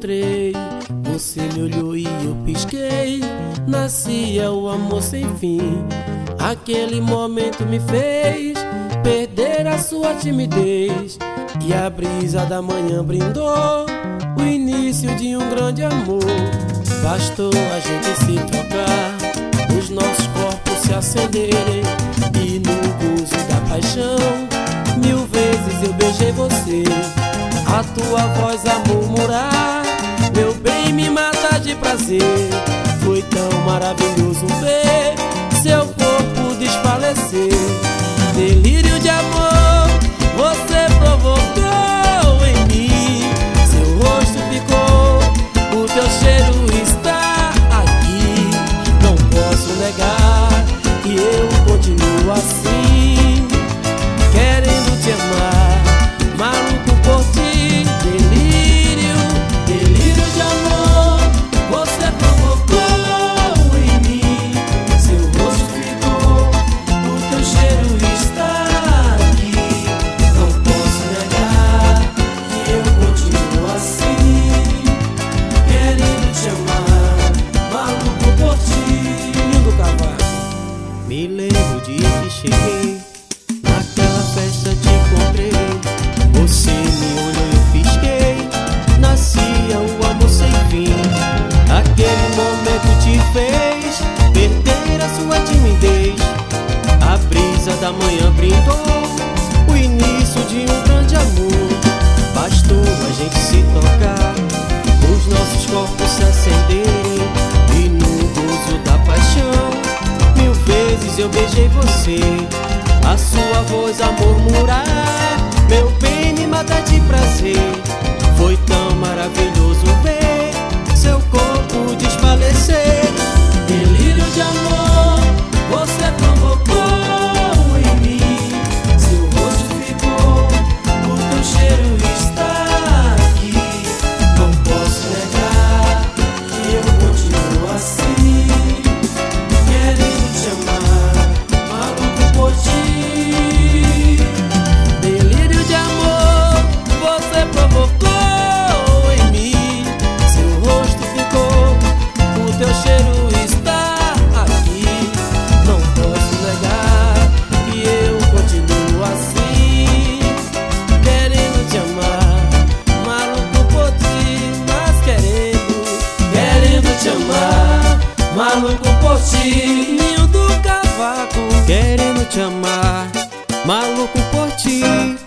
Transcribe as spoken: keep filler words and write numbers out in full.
encontrei, você me olhou e eu pisquei. Nascia o amor sem fim. Aquele momento me fez perder a sua timidez, e a brisa da manhã brindou o início de um grande amor. Bastou a gente se trocar, os nossos corpos se acenderem, e no gozo da paixão mil vezes eu beijei você. A tua voz a murmurar, meu bem, me mata de prazer. Foi tão maravilhoso ver seu corpo desfalecer. Delírio de amor você provocou em mim. Seu rosto ficou, o teu cheiro está aqui. Não posso negar que eu continuo assim, querendo te amar, maluco por ti. Delírio, delírio de amor você provocou em mim. Seu rosto ficou, o teu cheiro está aqui. Não posso negar que eu continuo assim, querendo te amar, maluco por ti. Lindo cavalo. Me lembro de que cheguei, naquela festa te encontrei. Você me olhou e eu pisquei, nascia o amor sem fim. Aquele momento te fez perder a sua timidez. A brisa da manhã brindou o início de um grande amor. Bastou a gente se tocar, os nossos corpos se acenderem, e no gozo da paixão mil vezes eu beijei você. A sua voz a murmurar, meu bem, me mata de prazer. Foi tão maravilhoso ver seu corpo desfalecer. Delírio de amor você provocou em mim. Seu rosto ficou, o teu cheiro está aqui. Não posso negar que eu continuo assim, querendo te amar, maluco por ti. Delírio de amor você provocou em mim. Seu rosto ficou, o teu cheiro está aqui. Não posso negar que eu continuo assim, querendo te amar, maluco por ti. Mas querendo, querendo te amar, maluco por ti. Ninho do cavaco, Querendo te amar, maluco por ti.